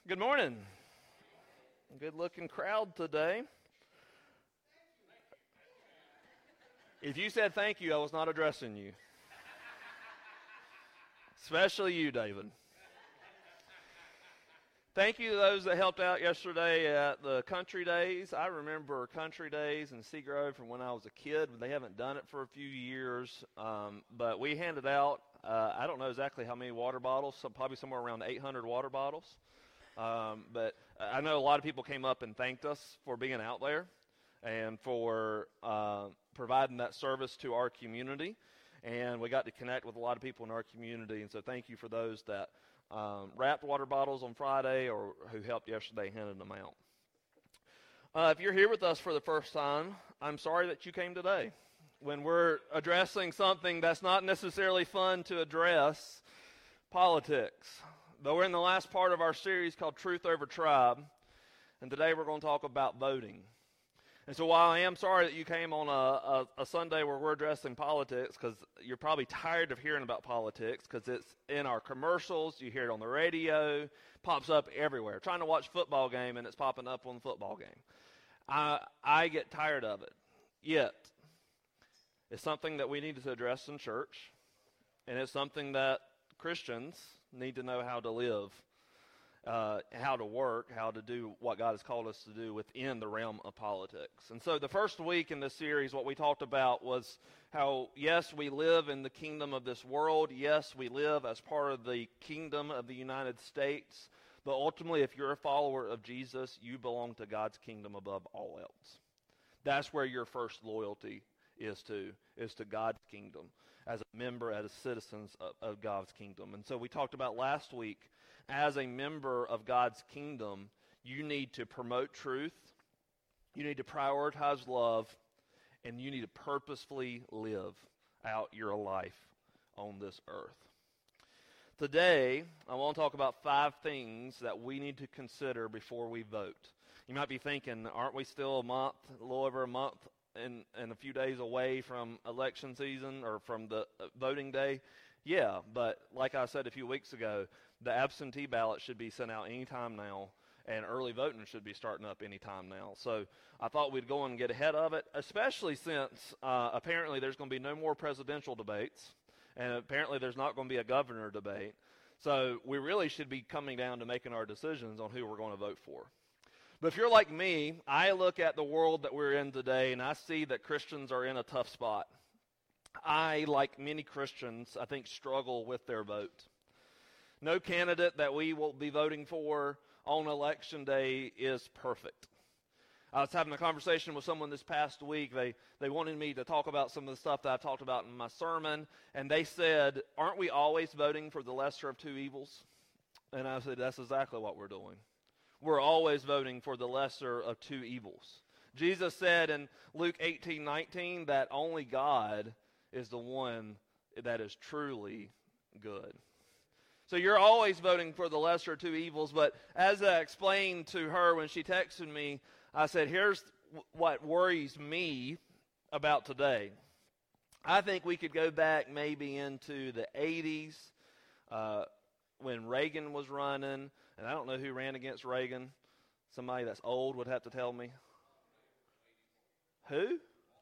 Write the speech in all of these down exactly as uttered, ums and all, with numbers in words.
Good morning. Good looking crowd today. If you said thank you, I was not addressing you. Especially you, David. Thank you to those that helped out yesterday at the Country Days. I remember Country Days in Seagrove from when I was a kid. They haven't done it for a few years, um, but we handed out, uh, I don't know exactly how many water bottles, so probably somewhere around eight hundred water bottles. Um, but I know a lot of people came up and thanked us for being out there and for uh, providing that service to our community. And we got to connect with a lot of people in our community. And so thank you for those that um, wrapped water bottles on Friday or who helped yesterday handing them out. Uh, if you're here with us for the first time, I'm sorry that you came today. When we're addressing something that's not necessarily fun to address, politics. But we're in the last part of our series called Truth Over Tribe, and today we're going to talk about voting. And so while I am sorry that you came on a, a, a Sunday where we're addressing politics, because you're probably tired of hearing about politics, because it's in our commercials, you hear it on the radio, pops up everywhere. Trying to watch a football game, and it's popping up on the football game. I, I get tired of it. Yet, it's something that we need to address in church, and it's something that Christians need to know how to live, uh, how to work, how to do what God has called us to do within the realm of politics. And so the first week in this series, what we talked about was how, yes, we live in the kingdom of this world. Yes, we live as part of the kingdom of the United States. But ultimately, if you're a follower of Jesus, you belong to God's kingdom above all else. That's where your first loyalty is to, is to God's kingdom, as a member, as citizens of, of God's kingdom. And so we talked about last week, as a member of God's kingdom, you need to promote truth, you need to prioritize love, and you need to purposefully live out your life on this earth. Today, I want to talk about five things that we need to consider before we vote. You might be thinking, aren't we still a month, a little over a month, and, and a few days away from election season or from the voting day? Yeah, but like I said a few weeks ago, the absentee ballot should be sent out any time now, and early voting should be starting up any time now. So I thought we'd go and get ahead of it, especially since uh, apparently there's going to be no more presidential debates, and apparently there's not going to be a governor debate. So we really should be coming down to making our decisions on who we're going to vote for. But if you're like me, I look at the world that we're in today, and I see that Christians are in a tough spot. I, like many Christians, I think struggle with their vote. No candidate that we will be voting for on election day is perfect. I was having a conversation with someone this past week. They they wanted me to talk about some of the stuff that I talked about in my sermon, and they said, aren't we always voting for the lesser of two evils? And I said, that's exactly what we're doing. We're always voting for the lesser of two evils. Jesus said in Luke eighteen nineteen that only God is the one that is truly good. So you're always voting for the lesser of two evils, but as I explained to her when she texted me, I said, here's what worries me about today. I think we could go back maybe into the eighties uh, when Reagan was running. And I don't know who ran against Reagan. Somebody that's old would have to tell me. Who?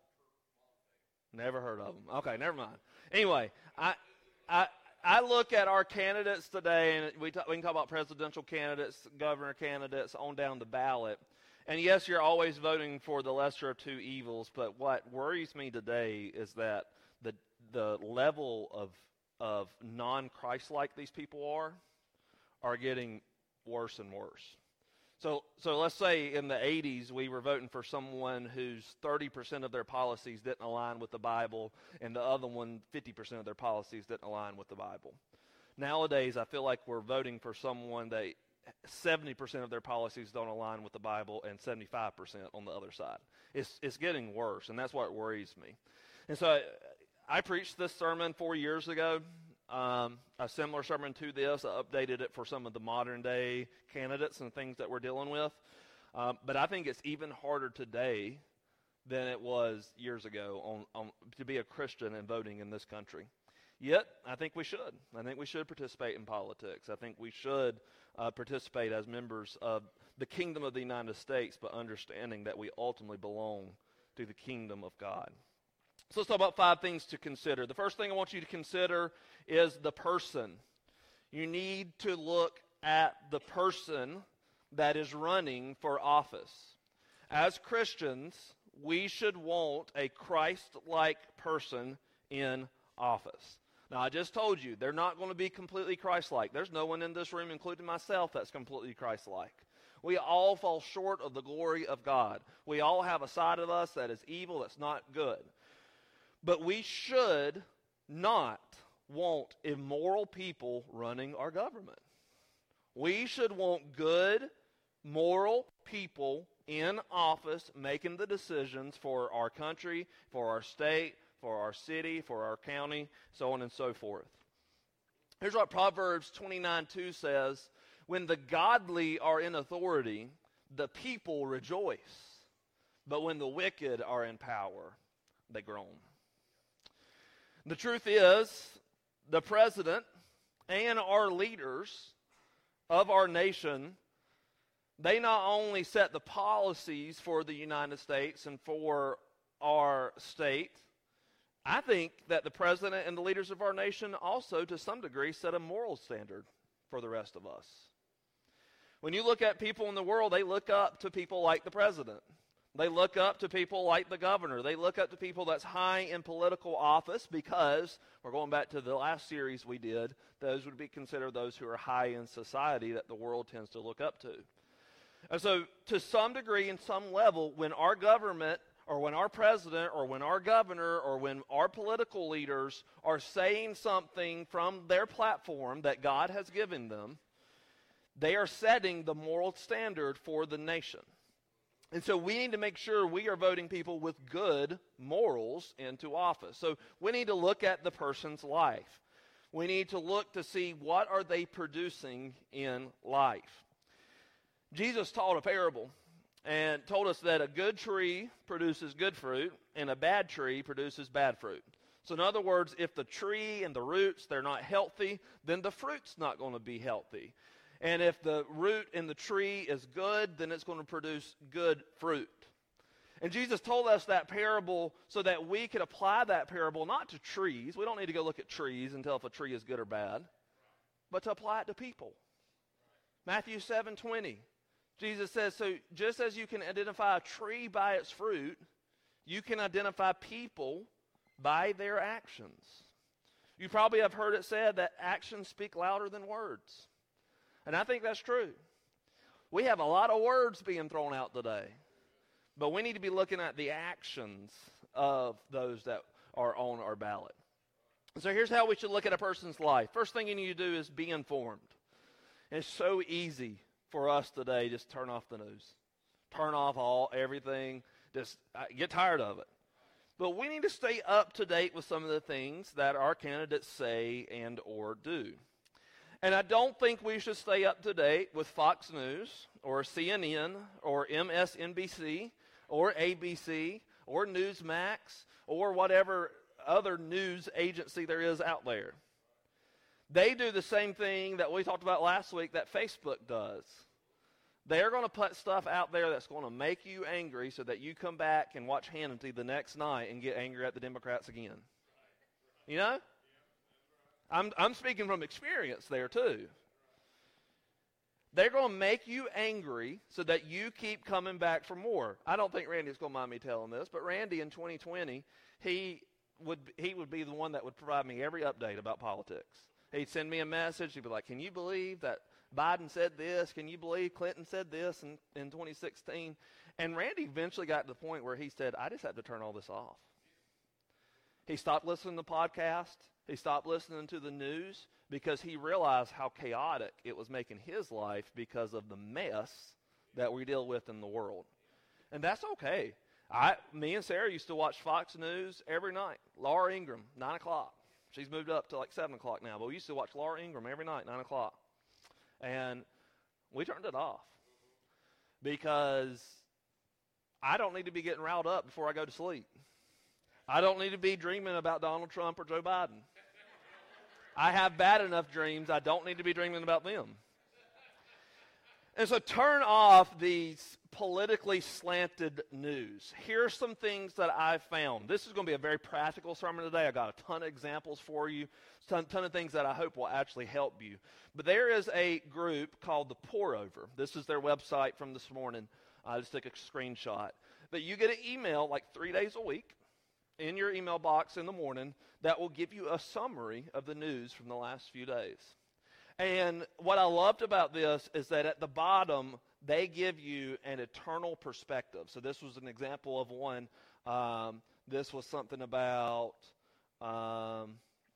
Never heard of them. Okay, never mind. Anyway, I I I look at our candidates today, and we talk, we can talk about presidential candidates, governor candidates, on down the ballot. And yes, you're always voting for the lesser of two evils. But what worries me today is that the the level of of non-Christ-like these people are are getting worse and worse. So so let's say in the eighties we were voting for someone whose thirty percent of their policies didn't align with the Bible, and the other one, fifty percent of their policies didn't align with the Bible. Nowadays, I feel like we're voting for someone that seventy percent of their policies don't align with the Bible and seventy-five percent on the other side. It's it's getting worse, and that's what worries me. And so I, I preached this sermon four years ago. Um, a similar sermon to this. I updated it for some of the modern day candidates and things that we're dealing with. Um, but I think it's even harder today than it was years ago on, on to be a Christian and voting in this country. Yet, I think we should. I think we should participate in politics. I think we should uh, participate as members of the kingdom of the United States, but understanding that we ultimately belong to the kingdom of God. So let's talk about five things to consider. The first thing I want you to consider is the person. You need to look at the person that is running for office. As Christians, we should want a Christ-like person in office. Now, I just told you, they're not going to be completely Christ-like. There's no one in this room, including myself, that's completely Christ-like. We all fall short of the glory of God. We all have a side of us that is evil, that's not good. But we should not want immoral people running our government. We should want good, moral people in office making the decisions for our country, for our state, for our city, for our county, so on and so forth. Here's what Proverbs twenty-nine two says, "When the godly are in authority, the people rejoice. But when the wicked are in power, they groan." The truth is, the president and our leaders of our nation, they not only set the policies for the United States and for our state, I think that the president and the leaders of our nation also, to some degree, set a moral standard for the rest of us. When you look at people in the world, they look up to people like the president. They look up to people like the governor. They look up to people that's high in political office because, we're going back to the last series we did, those would be considered those who are high in society that the world tends to look up to. And so, to some degree, in some level, when our government or when our president or when our governor or when our political leaders are saying something from their platform that God has given them, they are setting the moral standard for the nation. And so we need to make sure we are voting people with good morals into office. So we need to look at the person's life. We need to look to see what are they producing in life. Jesus taught a parable and told us that a good tree produces good fruit and a bad tree produces bad fruit. So in other words, if the tree and the roots, they're not healthy, then the fruit's not going to be healthy. And if the root in the tree is good, then it's going to produce good fruit. And Jesus told us that parable so that we could apply that parable not to trees. We don't need to go look at trees and tell if a tree is good or bad, but to apply it to people. Matthew seven twenty, Jesus says, so just as you can identify a tree by its fruit, you can identify people by their actions. You probably have heard it said that actions speak louder than words. And I think that's true. We have a lot of words being thrown out today. But we need to be looking at the actions of those that are on our ballot. So here's how we should look at a person's life. First thing you need to do is be informed. And it's so easy for us today, just turn off the news. Turn off all, everything. Just uh, get tired of it. But we need to stay up to date with some of the things that our candidates say and or do. And I don't think we should stay up to date with Fox News or C N N or M S N B C or A B C or Newsmax or whatever other news agency there is out there. They do the same thing that we talked about last week that Facebook does. They're going to put stuff out there that's going to make you angry so that you come back and watch Hannity the next night and get angry at the Democrats again. You know? I'm, I'm speaking from experience there too. They're going to make you angry so that you keep coming back for more. I don't think Randy's going to mind me telling this, but Randy in twenty twenty, he would he would be the one that would provide me every update about politics. He'd send me a message. He'd be like, can you believe that Biden said this? Can you believe Clinton said this in, in twenty sixteen? And Randy eventually got to the point where he said, I just have to turn all this off. He stopped listening to podcasts. He stopped listening to the news because he realized how chaotic it was making his life because of the mess that we deal with in the world. And that's okay. I, me and Sarah used to watch Fox News every night. Laura Ingraham, nine o'clock. She's moved up to like seven o'clock now, but we used to watch Laura Ingraham every night, nine o'clock. And we turned it off because I don't need to be getting riled up before I go to sleep. I don't need to be dreaming about Donald Trump or Joe Biden. I have bad enough dreams. I don't need to be dreaming about them. And so turn off these politically slanted news. Here's some things that I've found. This is going to be a very practical sermon today. I got a ton of examples for you, a ton, ton of things that I hope will actually help you. But there is a group called the Pour Over. This is their website from this morning. I just took a screenshot. But you get an email like three days a week in your email box in the morning that will give you a summary of the news from the last few days. And what I loved about this is that at the bottom, they give you an eternal perspective. So this was an example of one. Um, this was something about um,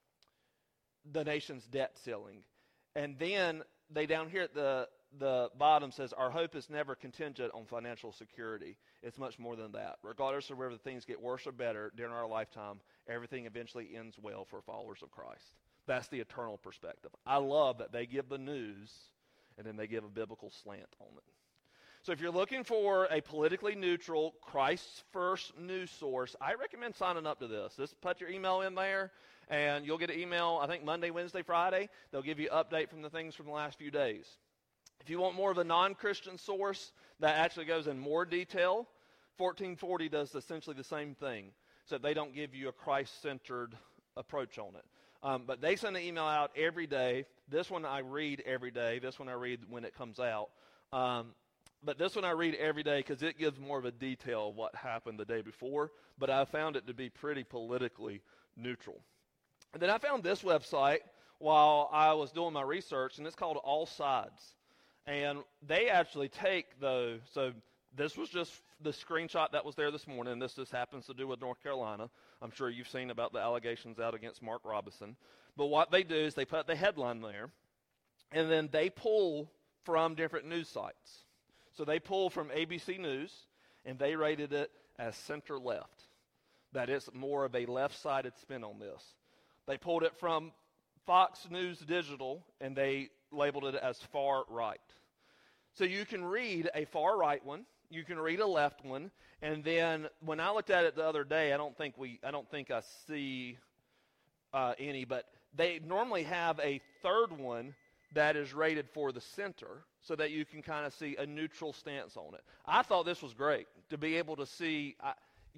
the nation's debt ceiling. And then they down here at the, the bottom says, our hope is never contingent on financial security. It's much more than that. Regardless of whether things get worse or better during our lifetime, everything eventually ends well for followers of Christ. That's the eternal perspective. I love that they give the news and then they give a biblical slant on it. So if you're looking for a politically neutral, Christ's first news source, I recommend signing up to this. Just put your email in there and you'll get an email, I think Monday, Wednesday, Friday. They'll give you an update from the things from the last few days. If you want more of a non-Christian source that actually goes in more detail, fourteen forty does essentially the same thing. So they don't give you a Christ-centered approach on it. Um, but they send an email out every day. This one I read every day. This one I read when it comes out. Um, but this one I read every day because it gives more of a detail of what happened the day before. But I found it to be pretty politically neutral. And then I found this website while I was doing my research, and it's called All Sides. And they actually take those. So this was just the screenshot that was there this morning. This just happens to do with North Carolina. I'm sure you've seen about the allegations out against Mark Robinson. But what they do is they put the headline there, and then they pull from different news sites. So they pull from A B C News, and they rated it as center-left, that it's more of a left-sided spin on this. They pulled it from Fox News Digital, and they labeled it as far-right. So you can read a far-right one, you can read a left one, and then when I looked at it the other day, I don't think we, I don't think I see uh, any, but they normally have a third one that is rated for the center, so that you can kind of see a neutral stance on it. I thought this was great to be able to see. I,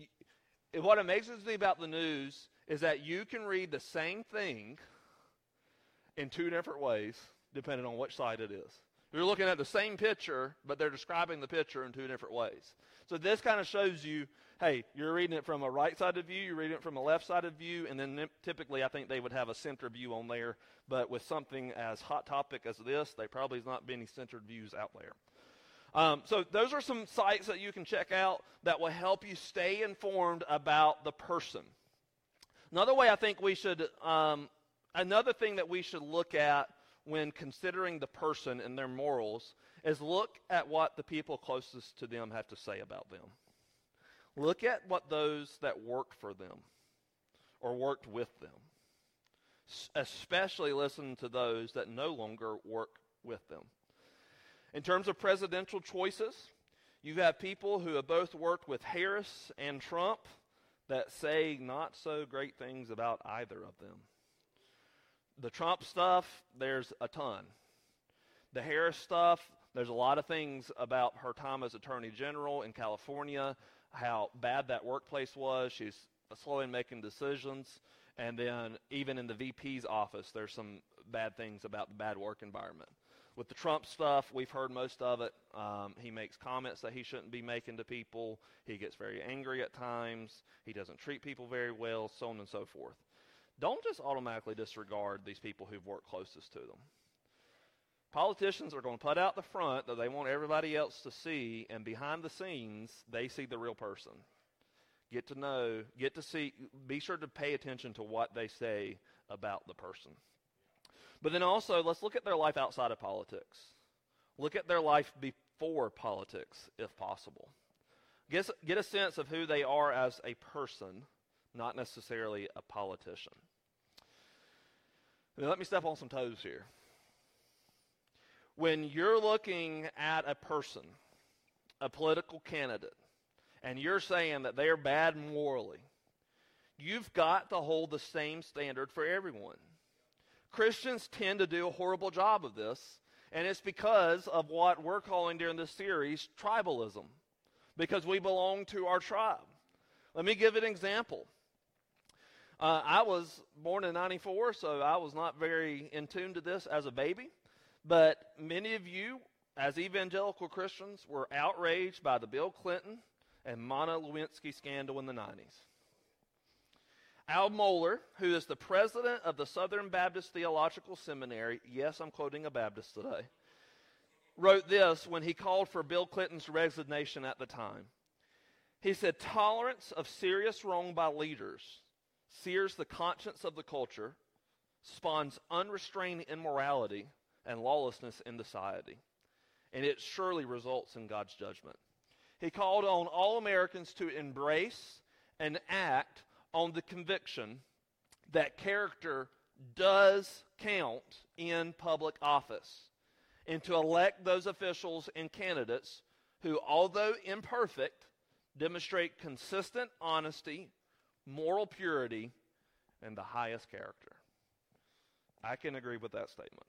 what amazes me about the news is that you can read the same thing in two different ways, depending on which side it is. You're looking at the same picture, but they're describing the picture in two different ways. So this kind of shows you, hey, you're reading it from a right-sided view, you're reading it from a left-sided view, and then typically I think they would have a center view on there. But with something as hot topic as this, there probably has not been any centered views out there. Um, so those are some sites that you can check out that will help you stay informed about the person. Another way I think we should, um, another thing that we should look at when considering the person and their morals is look at what the people closest to them have to say about them. Look at what those that worked for them or worked with them. S- especially listen to those that no longer work with them. In terms of presidential choices, you have people who have both worked with Harris and Trump that say not so great things about either of them. The Trump stuff, there's a ton. The Harris stuff, there's a lot of things about her time as Attorney General in California, how bad that workplace was. She's slow in making decisions. And then even in the V P's office, there's some bad things about the bad work environment. With the Trump stuff, we've heard most of it. Um, he makes comments that he shouldn't be making to people. He gets very angry at times. He doesn't treat people very well, so on and so forth. Don't just automatically disregard these people who've worked closest to them. Politicians are going to put out the front that they want everybody else to see, and behind the scenes, they see the real person. Get to know, get to see, be sure to pay attention to what they say about the person. But then also, let's look at their life outside of politics. Look at their life before politics, if possible. Get, get a sense of who they are as a person, not necessarily a politician. Now, let me step on some toes here. When you're looking at a person, a political candidate, and you're saying that they're bad morally, you've got to hold the same standard for everyone. Christians tend to do a horrible job of this, and it's because of what we're calling during this series tribalism, because we belong to our tribe. Let me give an example. Uh, I was born in ninety-four, so I was not very in tune to this as a baby, but many of you, as evangelical Christians, were outraged by the Bill Clinton and Monica Lewinsky scandal in the nineties. Al Mohler, who is the president of the Southern Baptist Theological Seminary, yes, I'm quoting a Baptist today, wrote this when he called for Bill Clinton's resignation at the time. He said, "Tolerance of serious wrong by leaders sears the conscience of the culture, spawns unrestrained immorality and lawlessness in society, and it surely results in God's judgment." He called on all Americans to embrace and act on the conviction that character does count in public office, and to elect those officials and candidates who, although imperfect, demonstrate consistent honesty, moral purity, and the highest character. I can agree with that statement.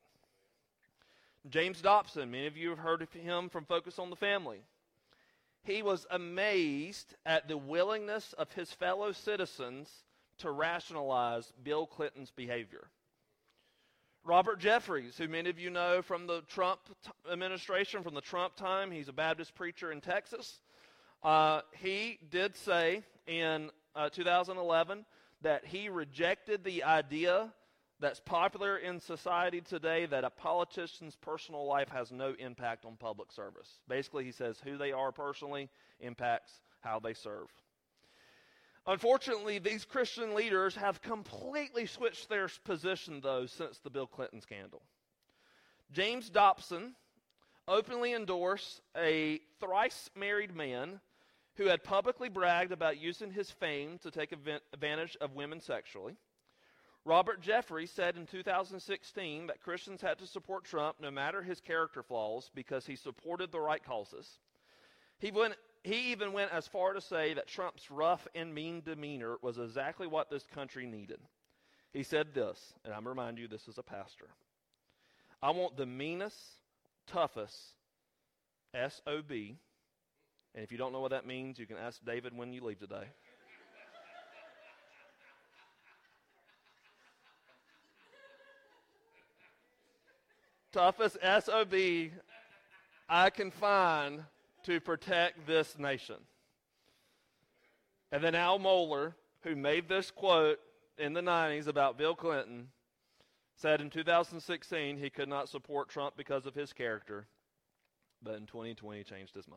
James Dobson, many of you have heard of him from Focus on the Family. He was amazed at the willingness of his fellow citizens to rationalize Bill Clinton's behavior. Robert Jeffries, who many of you know from the Trump t- administration, from the Trump time, he's a Baptist preacher in Texas. Uh, he did say in uh, two thousand eleven that he rejected the idea that's popular in society today that a politician's personal life has no impact on public service. Basically, he says who they are personally impacts how they serve. Unfortunately, these Christian leaders have completely switched their position, though, since the Bill Clinton scandal. James Dobson openly endorsed a thrice-married man who had publicly bragged about using his fame to take advantage of women sexually. Robert Jeffries said in two thousand sixteen that Christians had to support Trump no matter his character flaws because he supported the right causes. He, went, he even went as far to say that Trump's rough and mean demeanor was exactly what this country needed. He said this, and I'm reminding you this is a pastor: "I want the meanest, toughest S O B, and if you don't know what that means, you can ask David when you leave today. Toughest S O B I can find to protect this nation." And then Al Mohler, who made this quote in the nineties about Bill Clinton, said in two thousand sixteen he could not support Trump because of his character, but in twenty twenty changed his mind.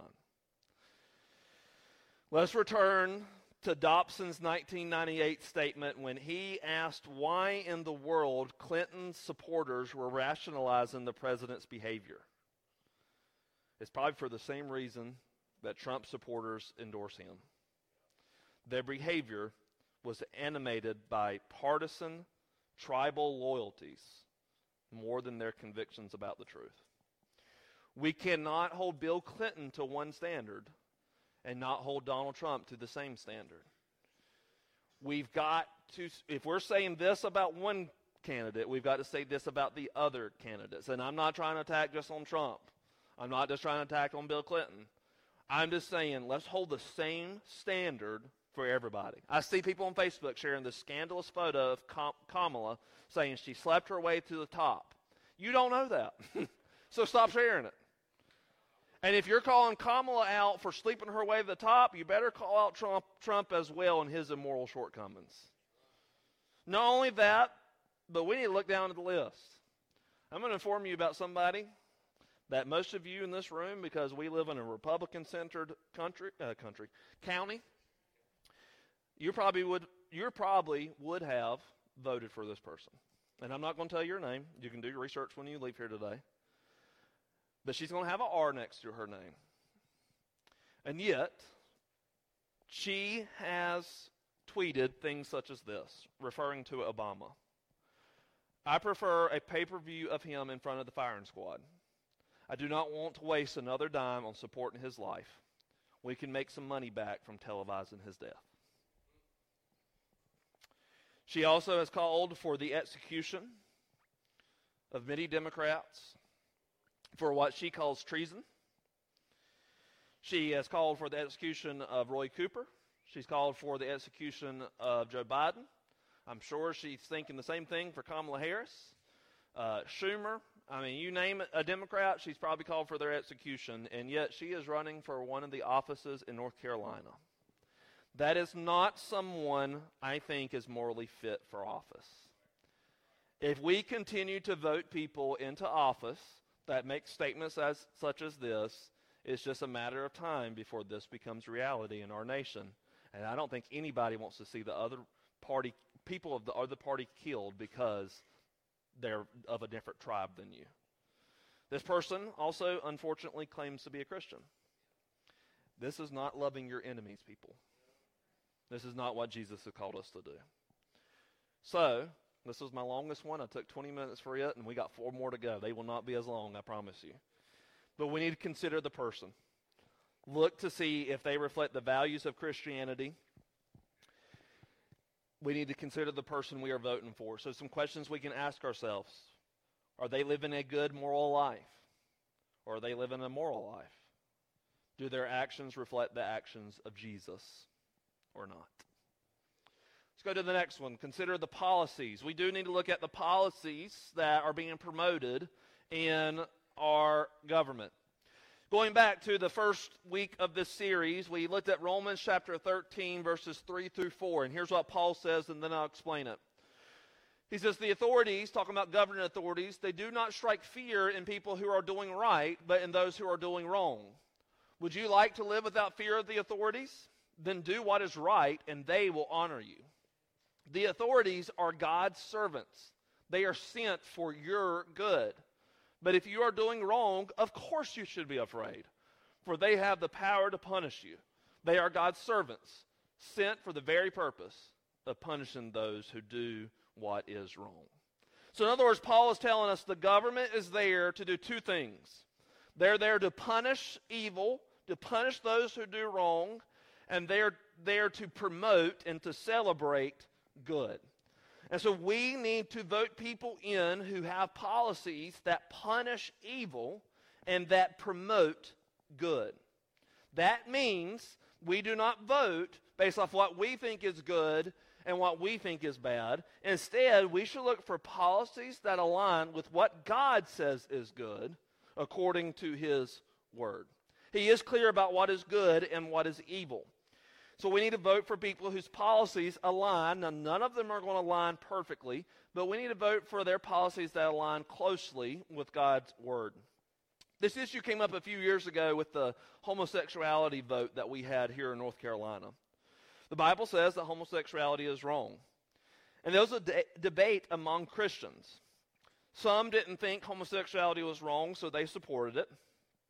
Let's return to Dobson's nineteen ninety-eight statement when he asked why in the world Clinton's supporters were rationalizing the president's behavior. It's probably for the same reason that Trump supporters endorse him. Their behavior was animated by partisan, tribal loyalties more than their convictions about the truth. We cannot hold Bill Clinton to one standard and not hold Donald Trump to the same standard. We've got to, if we're saying this about one candidate, we've got to say this about the other candidates. And I'm not trying to attack just on Trump. I'm not just trying to attack on Bill Clinton. I'm just saying let's hold the same standard for everybody. I see people on Facebook sharing this scandalous photo of Kamala saying she slept her way to the top. You don't know that. So stop sharing it. And if you're calling Kamala out for sleeping her way to the top, you better call out Trump, Trump as well and his immoral shortcomings. Not only that, but we need to look down at the list. I'm going to inform you about somebody that most of you in this room, because we live in a Republican-centered country, uh, country county, you probably would you probably would have voted for this person. And I'm not going to tell you your name. You can do your research when you leave here today. But she's going to have an R next to her name. And yet, she has tweeted things such as this, referring to Obama. "I prefer a pay-per-view of him in front of the firing squad. I do not want to waste another dime on supporting his life. We can make some money back from televising his death." She also has called for the execution of many Democrats for what she calls treason. She has called for the execution of Roy Cooper. She's called for the execution of Joe Biden. I'm sure she's thinking the same thing for Kamala Harris. Uh, Schumer, I mean, you name it, a Democrat, she's probably called for their execution, and yet she is running for one of the offices in North Carolina. That is not someone I think is morally fit for office. If we continue to vote people into office that make statements as such as this, it's just a matter of time before this becomes reality in our nation. And I don't think anybody wants to see the other party, people of the other party killed because they're of a different tribe than you. This person also, unfortunately, claims to be a Christian. This is not loving your enemies, people. This is not what Jesus has called us to do. So, this was my longest one. I took twenty minutes for it, and we got four more to go. They will not be as long, I promise you. But we need to consider the person. Look to see if they reflect the values of Christianity. We need to consider the person we are voting for. So some questions we can ask ourselves. Are they living a good moral life? Or are they living a moral life? Do their actions reflect the actions of Jesus or not? Let's go to the next one. Consider the policies. We do need to look at the policies that are being promoted in our government. Going back to the first week of this series, we looked at Romans chapter thirteen, verses three through four. And here's what Paul says, and then I'll explain it. He says, the authorities, talking about governing authorities, they do not strike fear in people who are doing right, but in those who are doing wrong. Would you like to live without fear of the authorities? Then do what is right, and they will honor you. The authorities are God's servants. They are sent for your good. But if you are doing wrong, of course you should be afraid, for they have the power to punish you. They are God's servants, sent for the very purpose of punishing those who do what is wrong. So in other words, Paul is telling us the government is there to do two things. They're there to punish evil, to punish those who do wrong, and they're there to promote and to celebrate good. And so we need to vote people in who have policies that punish evil and that promote good. That means we do not vote based off what we think is good and what we think is bad. Instead, we should look for policies that align with what God says is good according to his word. He is clear about what is good and what is evil. So we need to vote for people whose policies align. Now, none of them are going to align perfectly, but we need to vote for their policies that align closely with God's word. This issue came up a few years ago with the homosexuality vote that we had here in North Carolina. The Bible says that homosexuality is wrong. And there was a de- debate among Christians. Some didn't think homosexuality was wrong, so they supported it.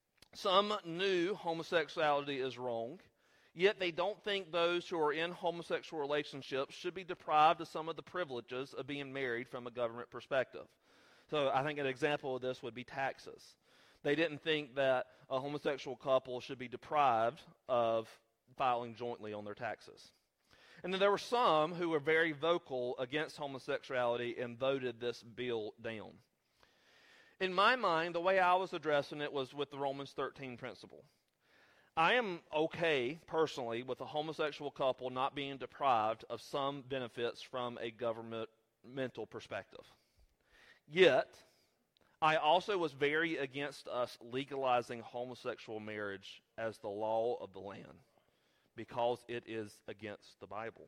Some knew homosexuality is wrong. Yet they don't think those who are in homosexual relationships should be deprived of some of the privileges of being married from a government perspective. So I think an example of this would be taxes. They didn't think that a homosexual couple should be deprived of filing jointly on their taxes. And then there were some who were very vocal against homosexuality and voted this bill down. In my mind, the way I was addressing it was with the Romans thirteen principle. I am okay, personally, with a homosexual couple not being deprived of some benefits from a governmental perspective. Yet, I also was very against us legalizing homosexual marriage as the law of the land because it is against the Bible.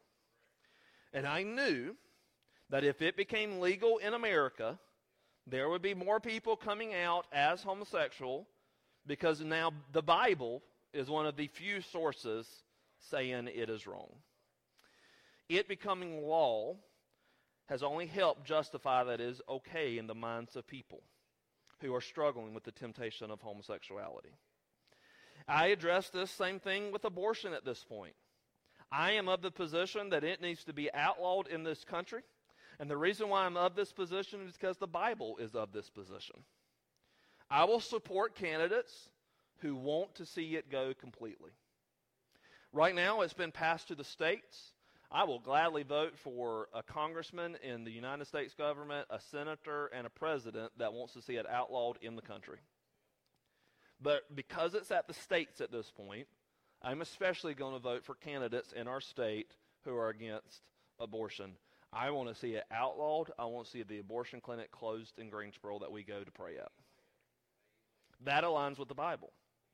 And I knew that if it became legal in America, there would be more people coming out as homosexual because now the Bible is one of the few sources saying it is wrong. It becoming law has only helped justify that it is okay in the minds of people who are struggling with the temptation of homosexuality. I address this same thing with abortion at this point. I am of the position that it needs to be outlawed in this country, and the reason why I'm of this position is because the Bible is of this position. I will support candidates who want to see it go completely. Right now, it's been passed to the states. I will gladly vote for a congressman in the United States government, a senator, and a president that wants to see it outlawed in the country. But because it's at the states at this point, I'm especially going to vote for candidates in our state who are against abortion. I want to see it outlawed. I want to see the abortion clinic closed in Greensboro that we go to pray at. That aligns with the Bible.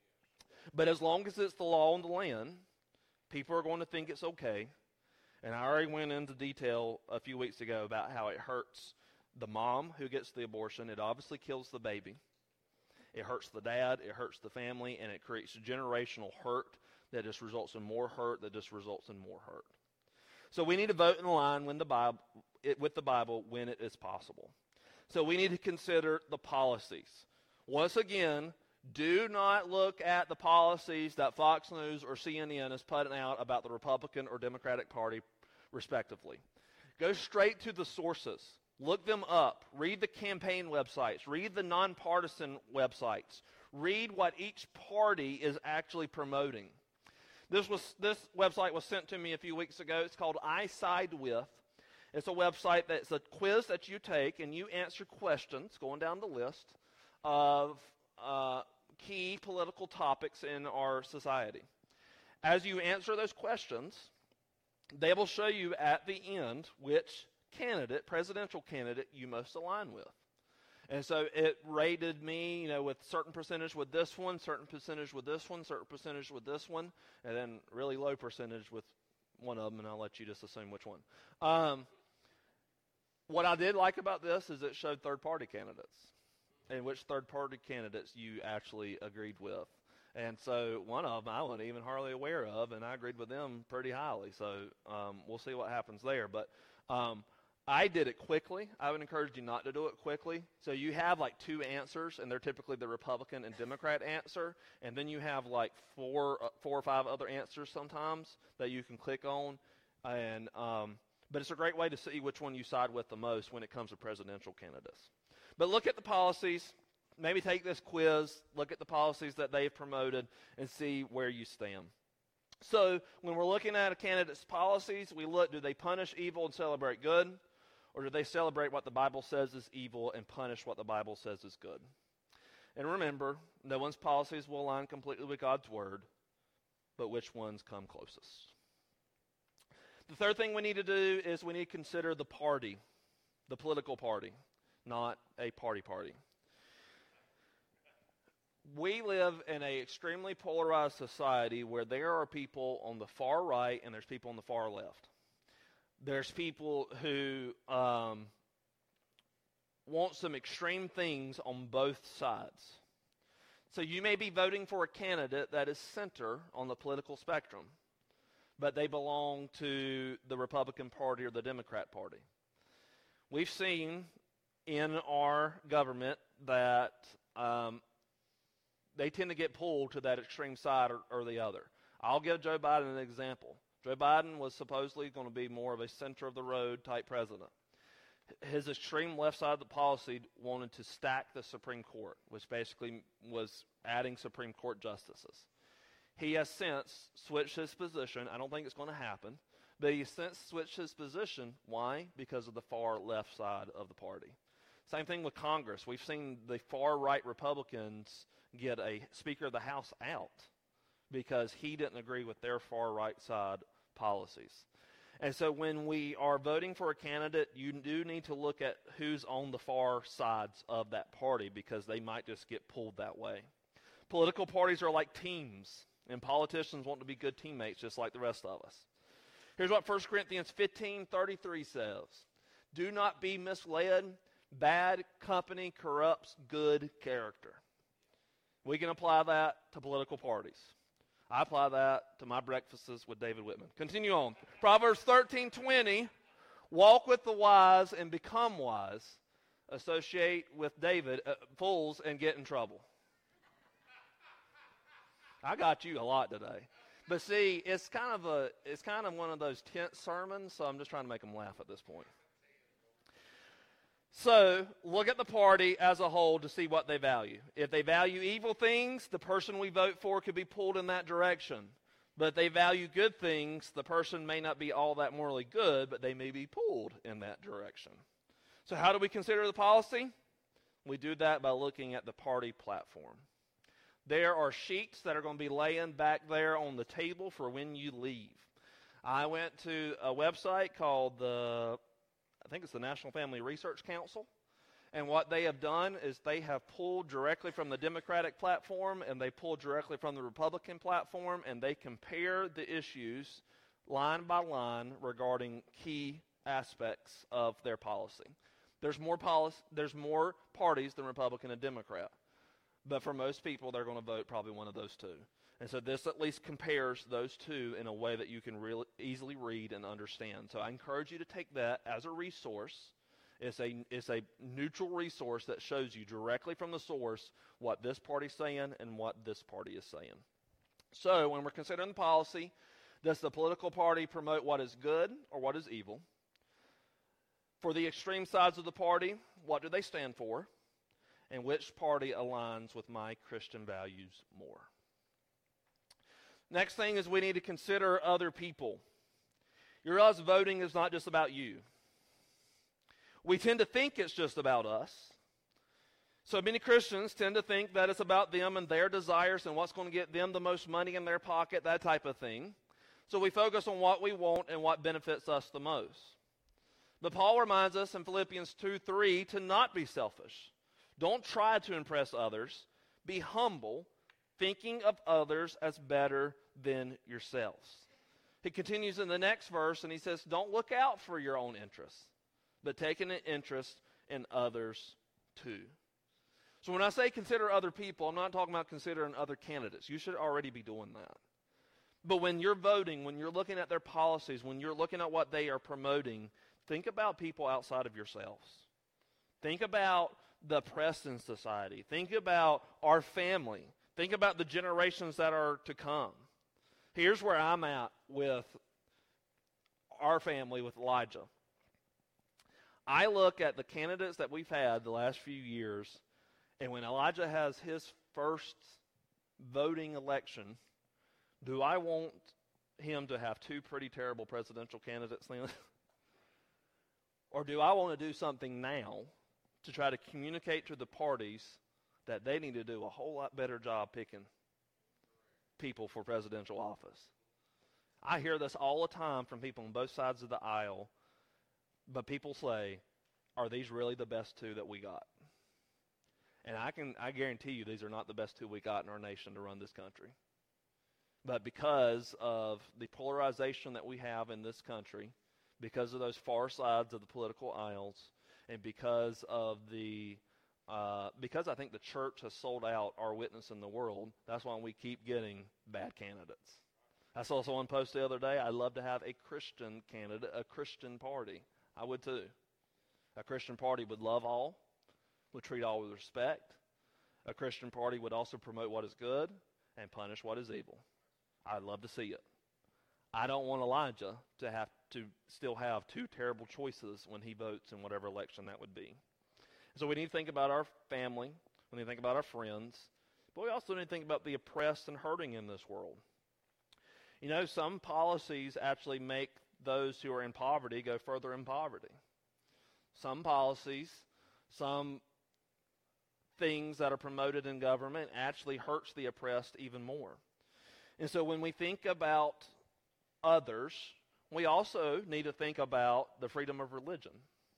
But as long as it's the law in the land, people are going to think it's okay. And I already went into detail a few weeks ago about how it hurts the mom who gets the abortion. It obviously kills the baby. It hurts the dad. It hurts the family. And it creates generational hurt that just results in more hurt, that just results in more hurt. So we need to vote in line when the Bible, it, with the Bible when it is possible. So we need to consider the policies. Once again, do not look at the policies that Fox News or C N N is putting out about the Republican or Democratic Party, respectively. Go straight to the sources. Look them up. Read the campaign websites. Read the nonpartisan websites. Read what each party is actually promoting. This was this website was sent to me a few weeks ago. It's called I Side With. It's a website that's a quiz that you take, and you answer questions, going down the list, of uh, key political topics in our society. As you answer those questions, they will show you at the end which candidate, presidential candidate, you most align with. And so it rated me, you know, with certain percentage with this one, certain percentage with this one, certain percentage with this one, and then really low percentage with one of them, and I'll let you just assume which one. Um, what I did like about this is it showed third-party candidates and which third-party candidates you actually agreed with. And so one of them I wasn't even hardly aware of, and I agreed with them pretty highly. So um, we'll see what happens there. But um, I did it quickly. I would encourage you not to do it quickly. So you have like two answers, and they're typically the Republican and Democrat answer. And then you have like four, uh, four or five other answers sometimes that you can click on. And um, but it's a great way to see which one you side with the most when it comes to presidential candidates. But look at the policies. Maybe take this quiz, look at the policies that they've promoted, and see where you stand. So when we're looking at a candidate's policies, we look, do they punish evil and celebrate good? Or do they celebrate what the Bible says is evil and punish what the Bible says is good? And remember, no one's policies will align completely with God's word, but which ones come closest? The third thing we need to do is we need to consider the party, the political party, not a party party. We live in an extremely polarized society where there are people on the far right and there's people on the far left. There's people who um, want some extreme things on both sides. So you may be voting for a candidate that is center on the political spectrum, but they belong to the Republican Party or the Democrat Party. We've seen in our government that um, they tend to get pulled to that extreme side or, or the other. I'll give Joe Biden an example. Joe Biden was supposedly going to be more of a center-of-the-road type president. His extreme left side of the policy wanted to stack the Supreme Court, which basically was adding Supreme Court justices. He has since switched his position. I don't think it's going to happen, but he has since switched his position. Why? Because of the far left side of the party. Same thing with Congress. We've seen the far-right Republicans get a Speaker of the House out because he didn't agree with their far-right side policies. And so when we are voting for a candidate, you do need to look at who's on the far sides of that party because they might just get pulled that way. Political parties are like teams, and politicians want to be good teammates just like the rest of us. Here's what First Corinthians fifteen thirty-three says. Do not be misled. Bad company corrupts good character. We can apply that to political parties. I apply that to my breakfasts with David Whitman. Continue on. Proverbs thirteen twenty, walk with the wise and become wise. Associate with David, uh, fools and get in trouble. I got you a lot today. But see, it's kind of a it's kind of one of those tense sermons, so I'm just trying to make them laugh at this point. So, look at the party as a whole to see what they value. If they value evil things, the person we vote for could be pulled in that direction. But they value good things. The person may not be all that morally good, but they may be pulled in that direction. So how do we consider the policy? We do that by looking at the party platform. There are sheets that are going to be laying back there on the table for when you leave. I went to a website called the, I think it's the National Family Research Council. And what they have done is they have pulled directly from the Democratic platform and they pulled directly from the Republican platform, and they compare the issues line by line regarding key aspects of their policy. There's more policy, there's more parties than Republican and Democrat. But for most people, they're going to vote probably one of those two. And so this at least compares those two in a way that you can really easily read and understand. So I encourage you to take that as a resource. It's a, it's a neutral resource that shows you directly from the source what this party's saying and what this party is saying. So when we're considering the policy, does the political party promote what is good or what is evil? For the extreme sides of the party, what do they stand for? And which party aligns with my Christian values more? Next thing is we need to consider other people. You realize voting is not just about you. We tend to think it's just about us. So many Christians tend to think that it's about them and their desires and what's going to get them the most money in their pocket, that type of thing. So we focus on what we want and what benefits us the most. But Paul reminds us in Philippians two three to not be selfish. Don't try to impress others. Be humble, thinking of others as better than yourselves. He continues in the next verse and he says, don't look out for your own interests, but take an interest in others too. So when I say consider other people, I'm not talking about considering other candidates. You should already be doing that. But when you're voting, when you're looking at their policies, when you're looking at what they are promoting, think about people outside of yourselves. Think about the Preston Society. Think about our family. Think about the generations that are to come. Here's where I'm at with our family, with Elijah. I look at the candidates that we've had the last few years, and when Elijah has his first voting election, do I want him to have two pretty terrible presidential candidates then? Or do I want to do something now to try to communicate to the parties that they need to do a whole lot better job picking people for presidential office? I hear this all the time from people on both sides of the aisle, but people say, are these really the best two that we got? And I can I guarantee you these are not the best two we got in our nation to run this country. But because of the polarization that we have in this country, because of those far sides of the political aisles, and because of the, uh, because I think the church has sold out our witness in the world, that's why we keep getting bad candidates. I saw someone post the other day, I'd love to have a Christian candidate, a Christian party. I would too. A Christian party would love all, would treat all with respect. A Christian party would also promote what is good and punish what is evil. I'd love to see it. I don't want Elijah to have to still have two terrible choices when he votes in whatever election that would be. So we need to think about our family. We need to think about our friends. But we also need to think about the oppressed and hurting in this world. You know, some policies actually make those who are in poverty go further in poverty. Some policies, some things that are promoted in government actually hurts the oppressed even more. And so when we think about others, we also need to think about the freedom of religion.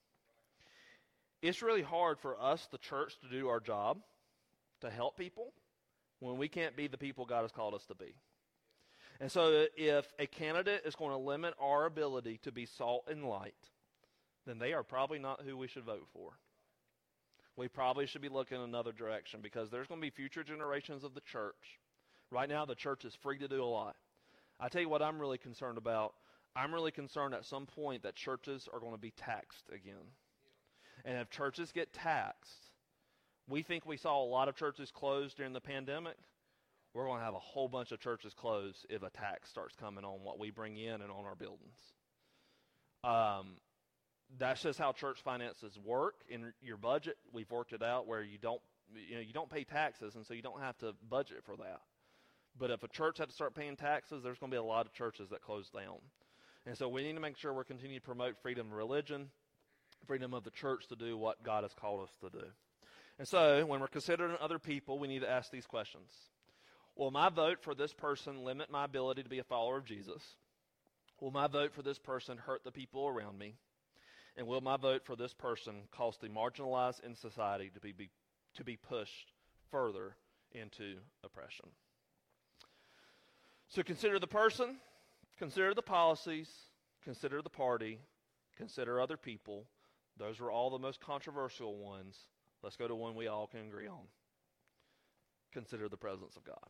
It's really hard for us, the church, to do our job, to help people, when we can't be the people God has called us to be. And so if a candidate is going to limit our ability to be salt and light, then they are probably not who we should vote for. We probably should be looking in another direction, because there's going to be future generations of the church. Right now, the church is free to do a lot. I tell you what I'm really concerned about. I'm really concerned at some point that churches are going to be taxed again. And if churches get taxed, we think we saw a lot of churches close during the pandemic. We're going to have a whole bunch of churches close if a tax starts coming on what we bring in and on our buildings. Um, that's just how church finances work. In your budget, we've worked it out where you don't, you know, you don't pay taxes, and so you don't have to budget for that. But if a church had to start paying taxes, there's going to be a lot of churches that close down. And so we need to make sure we're continuing to promote freedom of religion, freedom of the church to do what God has called us to do. And so when we're considering other people, we need to ask these questions. Will my vote for this person limit my ability to be a follower of Jesus? Will my vote for this person hurt the people around me? And will my vote for this person cause the marginalized in society to be, be to be pushed further into oppression? So consider the person, consider the policies, consider the party, consider other people. Those are all the most controversial ones. Let's go to one we all can agree on. Consider the presence of God.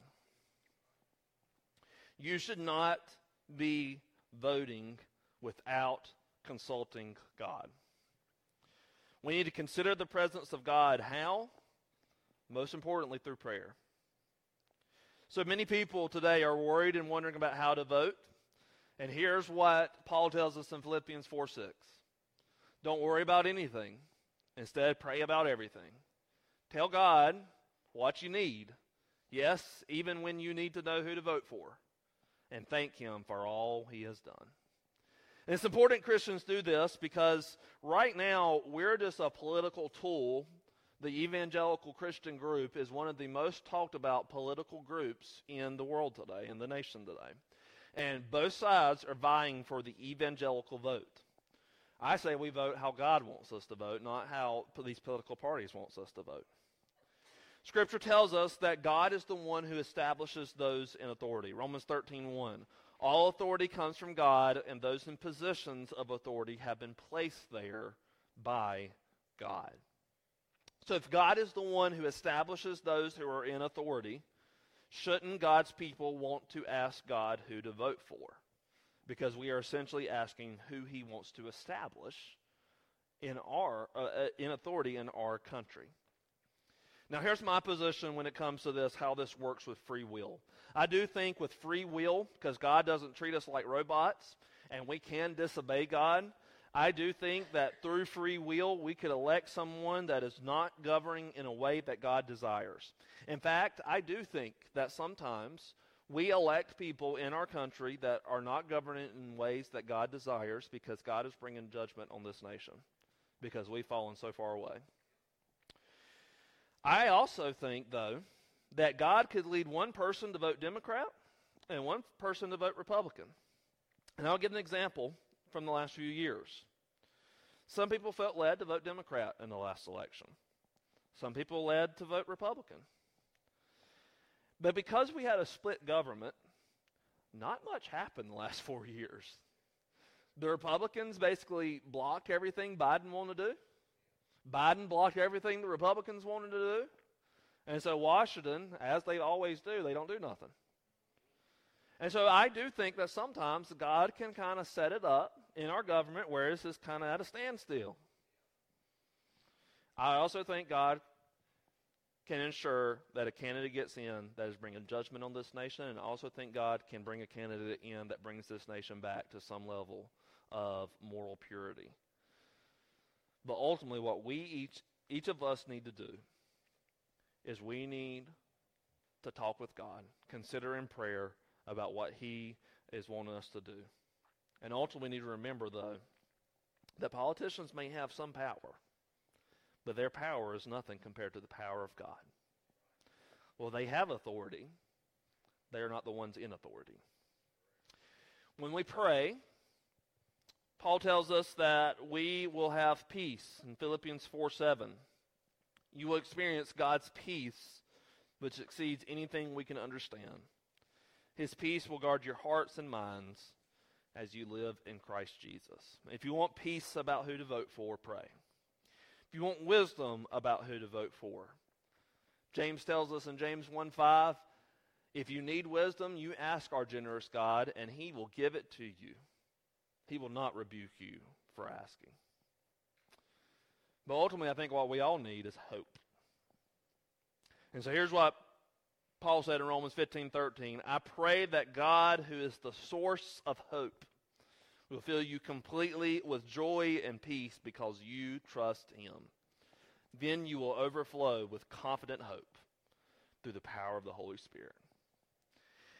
You should not be voting without consulting God. We need to consider the presence of God. How? Most importantly, through prayer. So many people today are worried and wondering about how to vote. And here's what Paul tells us in Philippians four six. Don't worry about anything. Instead, pray about everything. Tell God what you need. Yes, even when you need to know who to vote for. And thank Him for all He has done. And it's important Christians do this because right now we're just a political tool. The evangelical Christian group is one of the most talked about political groups in the world today, in the nation today. And both sides are vying for the evangelical vote. I say we vote how God wants us to vote, not how these political parties wants us to vote. Scripture tells us that God is the one who establishes those in authority. Romans thirteen one. All authority comes from God, and those in positions of authority have been placed there by God. So if God is the one who establishes those who are in authority, shouldn't God's people want to ask God who to vote for? Because we are essentially asking who He wants to establish in our uh, in authority in our country. Now here's my position when it comes to this, how this works with free will. I do think with free will, because God doesn't treat us like robots, and we can disobey God, I do think that through free will we could elect someone that is not governing in a way that God desires. In fact, I do think that sometimes we elect people in our country that are not governing in ways that God desires because God is bringing judgment on this nation because we've fallen so far away. I also think, though, that God could lead one person to vote Democrat and one person to vote Republican. And I'll give an example from the last few years. Some people felt led to vote Democrat in the last election. Some people led to vote Republican. But because we had a split government, not much happened the last four years. The Republicans basically blocked everything Biden wanted to do. Biden blocked everything the Republicans wanted to do. And so Washington, as they always do, they don't do nothing. And so I do think that sometimes God can kind of set it up in our government where it's just kind of at a standstill. I also think God can ensure that a candidate gets in that is bringing judgment on this nation, and I also think God can bring a candidate in that brings this nation back to some level of moral purity. But ultimately, what we each, each of us need to do is we need to talk with God, consider in prayer about what He is wanting us to do. And ultimately, we need to remember, though, that politicians may have some power, but their power is nothing compared to the power of God. Well, they have authority. They are not the ones in authority. When we pray, Paul tells us that we will have peace in Philippians four seven. You will experience God's peace, which exceeds anything we can understand. His peace will guard your hearts and minds as you live in Christ Jesus. If you want peace about who to vote for, pray. If you want wisdom about who to vote for, James tells us in James one five, if you need wisdom, you ask our generous God, and He will give it to you. He will not rebuke you for asking. But ultimately, I think what we all need is hope. And so here's what Paul said in Romans fifteen thirteen. I pray that God, who is the source of hope, will fill you completely with joy and peace because you trust Him. Then you will overflow with confident hope through the power of the Holy Spirit.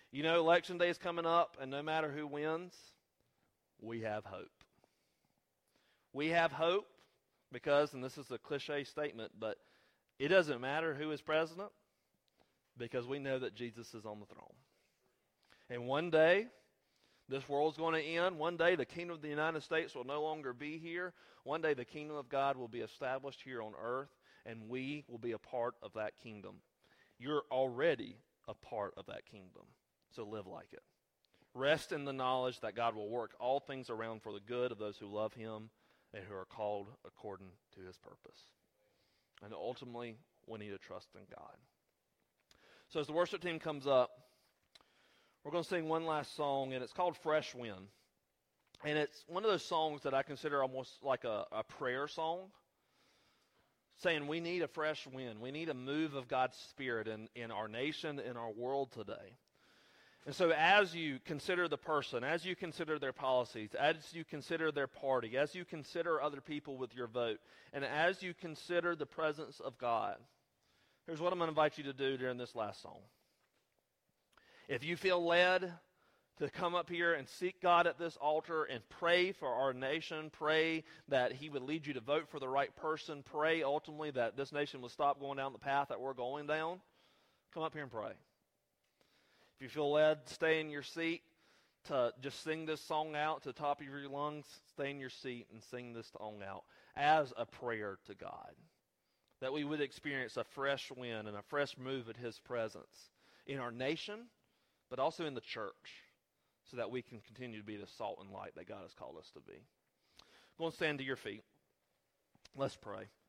You know, Election Day is coming up, and no matter who wins, we have hope. We have hope because, and this is a cliche statement, but it doesn't matter who is president because we know that Jesus is on the throne. And one day, this world's going to end. One day, the kingdom of the United States will no longer be here. One day, the kingdom of God will be established here on earth, and we will be a part of that kingdom. You're already a part of that kingdom, so live like it. Rest in the knowledge that God will work all things around for the good of those who love him and who are called according to his purpose. And ultimately, we need to trust in God. So as the worship team comes up, we're going to sing one last song, and it's called Fresh Wind. And it's one of those songs that I consider almost like a, a prayer song, saying we need a fresh wind. We need a move of God's Spirit in, in our nation, in our world today. And so as you consider the person, as you consider their policies, as you consider their party, as you consider other people with your vote, and as you consider the presence of God, here's what I'm going to invite you to do during this last song. If you feel led to come up here and seek God at this altar and pray for our nation, pray that he would lead you to vote for the right person, pray ultimately that this nation will stop going down the path that we're going down, come up here and pray. If you feel led, stay in your seat to just sing this song out to the top of your lungs. Stay in your seat and sing this song out as a prayer to God. That we would experience a fresh wind and a fresh move at his presence in our nation, but also in the church, so that we can continue to be the salt and light that God has called us to be. Go and stand to your feet. Let's pray.